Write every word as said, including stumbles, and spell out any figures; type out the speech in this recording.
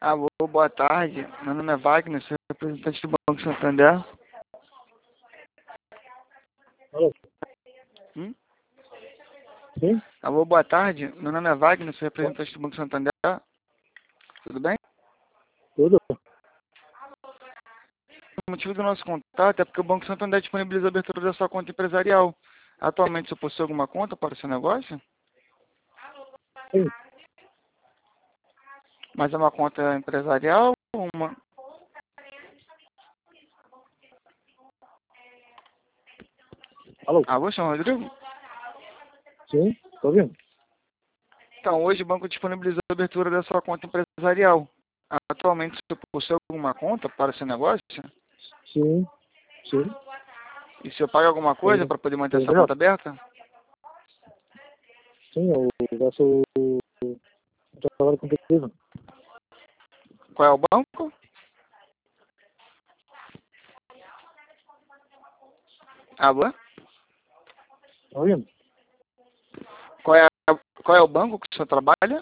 Alô, boa tarde. Meu nome é Wagner, sou representante do Banco Santander. Alô? Hum? Sim? Alô, boa tarde. Meu nome é Wagner, sou representante do Banco Santander. Tudo bem? Tudo? O motivo do nosso contato é porque o Banco Santander disponibiliza a abertura da sua conta empresarial. Atualmente, você possui alguma conta para o seu negócio? Sim. Mas é uma conta empresarial ou uma... Alô? Alô, senhor Rodrigo? Sim? Tô ouvindo? Então, hoje o banco disponibiliza a abertura da sua conta empresarial. Atualmente, você possui alguma conta para o seu negócio? Sim. Sim. E você paga alguma Tô coisa ouvindo. para poder Tô manter essa ouvindo? conta aberta? Sim, eu faço... Eu trabalho com pesquisa. Qual é o banco? Alô? Tô ouvindo? Qual é, a- qual é o banco que o senhor trabalha?